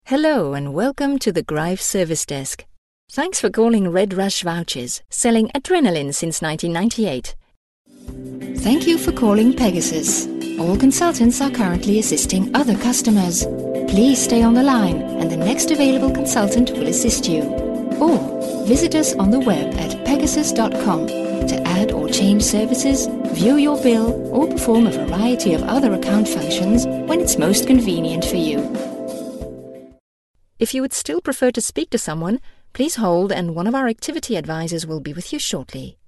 Hello and welcome to the Greif Service Desk. Thanks for calling Red Rush Vouchers, selling adrenaline since 1998. Thank you for calling Pegasus. All consultants are currently assisting other customers. Please stay on the line and the next available consultant will assist you. Or visit us on the web at pegasus.com to add or change services, view your bill, or perform a variety of other account functions when it's most convenient for you. If you would still prefer to speak to someone, please hold and one of our activity advisors will be with you shortly.